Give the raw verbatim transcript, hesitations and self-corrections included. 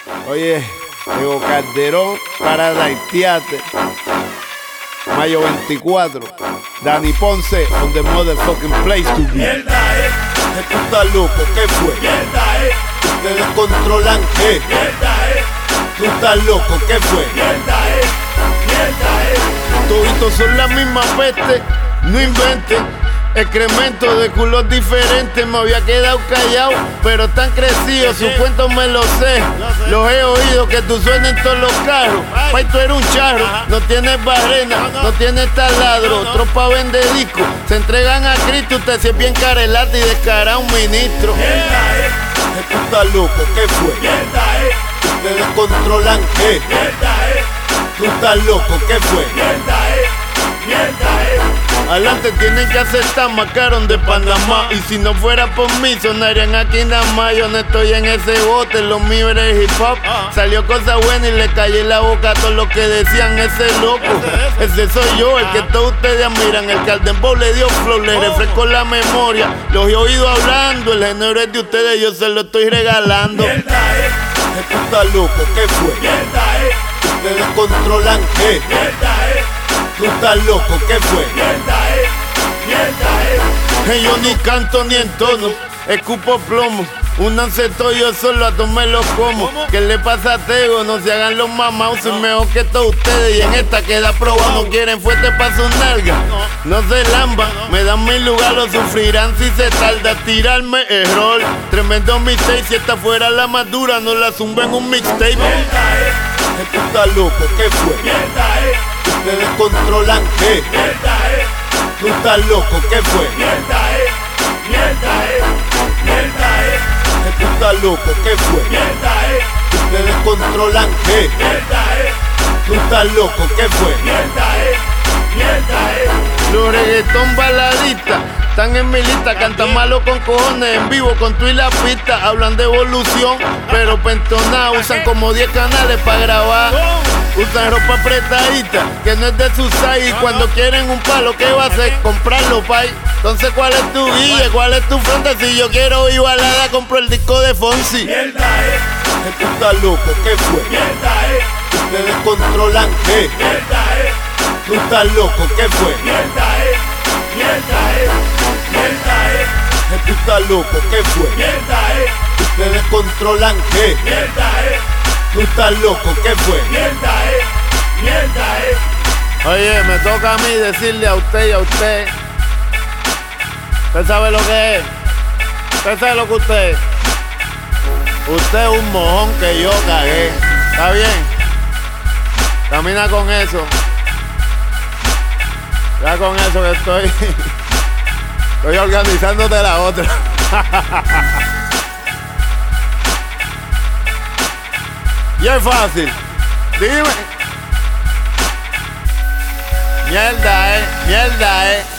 Oye, Tego Calderón, Paradise Theater, mayo veinticuatro. Dani Ponce, on the motherfucking place to be. Mierda es, ¿Qué tú estás loco? ¿Qué fue? mierda es, Ustedes controlan qué. mierda es, ¿Tú estás loco? ¿Qué fue? mierda es, mierda es. Toditos son la misma peste, no inventen. Excremento de culos diferentes, me había quedado callado, pero están crecidos, sus cuentos me los sé. Los he oído que tú suenas en todos los carros. Pai, tú eres un charro, no tienes barrena, no tienes taladro. Tropa vende disco, se entregan a Cristo. Usted si es bien carelata y descarado un ministro. Mierda es, ¿Qué tú estás loco? ¿Qué fue? mierda es, ¿Ustedes controlan qué? mierda es, ¿Tú estás loco? ¿Qué fue? mierda es, mierda es. Adelante tienen que aceptar Macaron de Panamá. Y si no fuera por mí, sonarían aquí nada más. Yo no estoy en ese bote, lo mío era el hip hop. Salió cosa buena y le callé la boca a todos los que decían ese loco. Ese soy yo, el que todos ustedes admiran. El que al dembow le dio flow, le refrescó la memoria. Los he oído hablando, el género es de ustedes, yo se lo estoy regalando. Mierda es, ¿Qué tú estás loco? ¿Qué fue? mierda es, ¿Ustedes controlan qué? mierda es, ¿Tú estás loco? ¿Qué fue? mierda es, mierda es. Que yo ni canto ni entono, escupo plomo. Únanse todos, yo solo a todos me los como. ¿Qué le pasa a Tego? No se hagan los mamados, soy mejor que todos ustedes. Y en esta queda probado, no quieren fuerte pa' su nalga. No se lamban, me dan mi lugar, lo sufrirán si se tarda. Tirarme error, tremendo mixtape. Si esta fuera la más dura, no la zumba en un mixtape. Mierda es, ¿Qué tú estás loco? ¿Qué fue? mierda es, ¿Ustedes controlan qué? mierda es, ¿Tú estás loco? ¿Qué fue? mierda es, mierda es, mierda es, ¿Qué tú estás loco? ¿Qué fue? mierda es, ¿Ustedes controlan qué? mierda es, ¿Tú estás loco? ¿Qué fue? mierda es, mierda es. Los reggaetón baladistas están en mi lista, cantan malo con cojones en vivo con tu y la pista. Hablan de evolución, pero pentonada, usan como diez canales para grabar. Usan ropa apretadita, que no es de su size. Y cuando quieren un palo, ¿qué va a hacer? Comprarlo, pay. Entonces, ¿cuál es tu guía? ¿Cuál es tu frente? Si yo quiero ir balada, compro el disco de Fonsi. Mierda es, ¿Qué tú estás loco? ¿Qué fue? mierda es, ¿Ustedes controlan qué? mierda es, ¿Tú estás loco? ¿Qué fue? mierda es, mierda es, mierda es, ¿Qué tú estás loco? ¿Qué fue? mierda es, ¿Ustedes controlan qué? mierda es, ¿Tú estás loco? ¿Qué fue? mierda es, mierda es. Oye, me toca a mí decirle a usted y a usted. ¿Usted sabe lo que es? ¿Usted sabe lo que usted es? Usted es un mojón que yo cagué. ¿Está bien? Camina con eso. Ya con eso que estoy. Estoy organizándote la otra. Y es fácil. Dime. Mierda, eh. Mierda, eh.